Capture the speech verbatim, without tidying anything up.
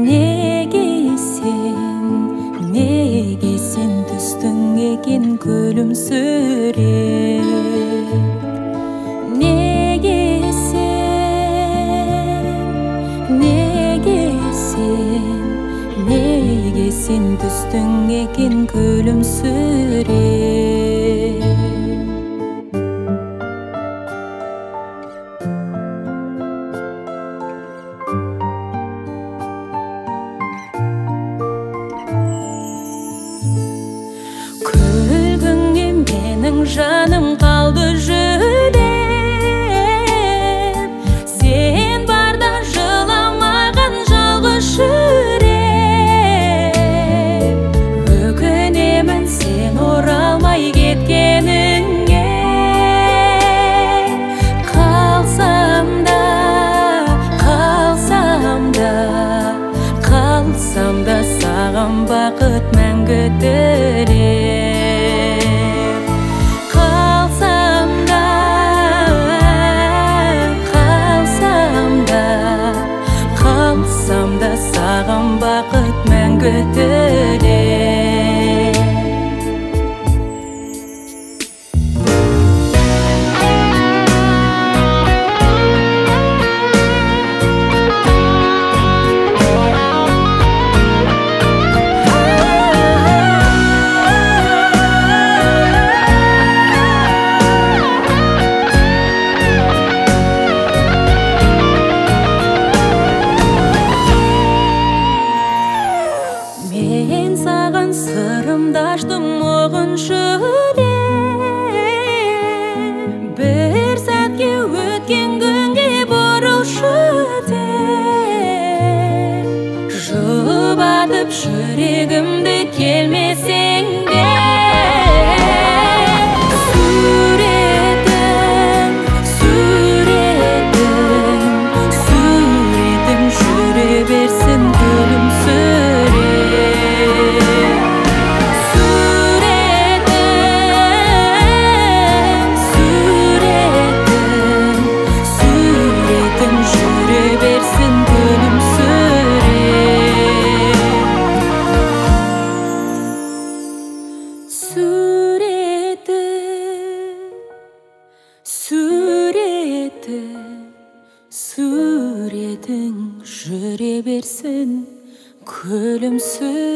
Неге сен, неге сен түстің екен күлімсіреп? Неге сен, неге сен, неге сен түстің екен күлімсіреп? Күлгіңе менің жаным қалды жүдеп, сен барда жыламаған жалғыз жүрек. Өкінемін сен оралмай кеткеніңе, қалсам да, қалсам да, қалсам да саған бақыт мәңгі тілеп. Саған бақыт мәңгі тілеп. Мен саған сырымды аштым оғыншы деп, бір сәтке өткен күнге бұрылшы деп. Жұбатып жүрегімді келмесең де, суретің, суретің, суретің жүре берсін күлімсіреп. Суреті, суретің жүре берсін күлімсіреп.